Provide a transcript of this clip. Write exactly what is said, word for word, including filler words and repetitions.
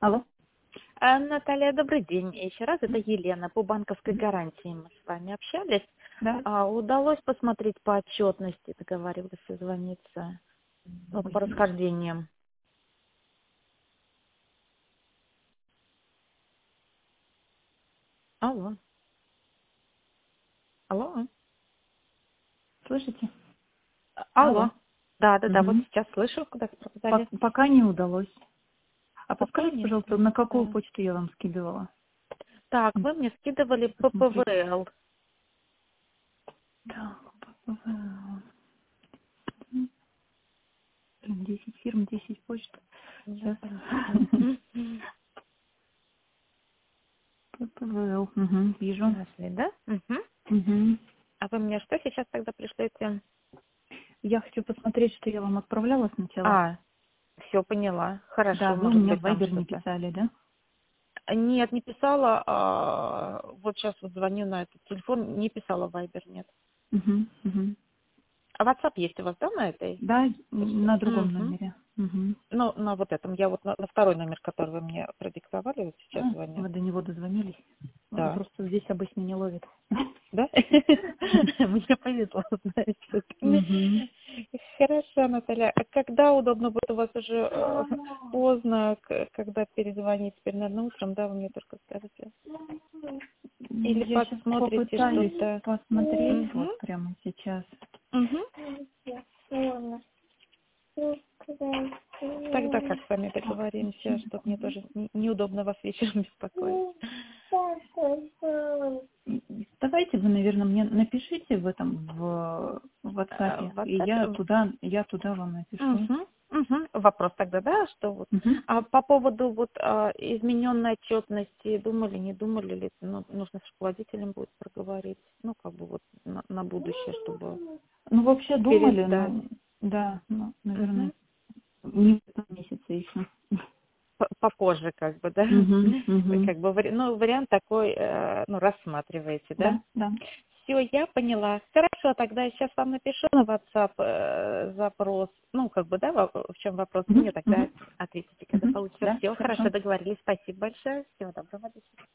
Алло. А, Наталья, добрый день. Еще раз, это Елена. По банковской гарантии мы с вами общались. Да. А, удалось посмотреть по отчетности, договаривалась созвониться, ну, Ой, по расхождениям. Алло. Алло. слышите? А, Алло. Алло. Да, да, да, вот Угу. сейчас слышу, куда сказали. Пока не удалось. А Пока подскажите, не пожалуйста, на какую удалось. почту я вам скидывала? Так, М, вы мне скидывали Посмотреть. ППВЛ. Так, ППВ. М, десять фирм, десять почт. Да, Сейчас. понятно. ППВ. Угу, вижу. Нашли, да? Мгм. Угу. А вы мне что сейчас тогда пришлете? Я хочу посмотреть, что я вам отправляла сначала. А, все поняла. Да, Хорошо, вы у может меня в быть, там Viber не что-то. писали, да? Нет, не писала. а, Вот сейчас вот звоню на этот телефон. Не писала Viber, нет. Угу, угу. А WhatsApp есть у вас, да, на этой Да, почте? на другом Угу. номере. Угу. Ну, на вот этом. Я вот на, на второй номер, который вы мне продиктовали, вот сейчас А, звоню. вы до него дозвонились? Он Да. просто здесь обычно не ловит. Да? Мне повезло, Угу. знаете. Хорошо, Наталья. А когда удобно будет у вас уже э, поздно, к- когда перезвонить? Теперь, наверное, утром, да, вы мне только скажете? Или Я сейчас посмотрите попытаюсь что-то? посмотреть Угу. вот прямо сейчас. Угу. Тогда как с вами Так, договоримся, чтобы мне секунду. тоже не- неудобно вас вечером беспокоить. Давайте вы, наверное, мне напишите в этом в в Э, WhatsApp, В и я WhatsApp? туда я туда вам напишу. Угу. Угу. Вопрос тогда, да, что вот Мгм. а по поводу вот а, измененной отчетности, думали, не думали ли, ну, нужно с руководителем будет проговорить, ну, как бы вот на, на будущее, чтобы Ну, вообще думали, пересдать. ну, да, ну, наверное, Угу. не в этом месяце еще. П- Попозже, как бы, да, Угу, угу. как бы, вари- ну, вариант такой, э, ну, рассматриваете, да? Да, да. Все, я поняла. Хорошо, тогда я сейчас вам напишу на WhatsApp э, запрос. Ну, как бы, да, во- в чем вопрос? Вы Угу, мне тогда угу, ответите, когда угу. получится. Да, Все, хорошо. хорошо, договорились. Спасибо большое. Всего доброго. До свидания.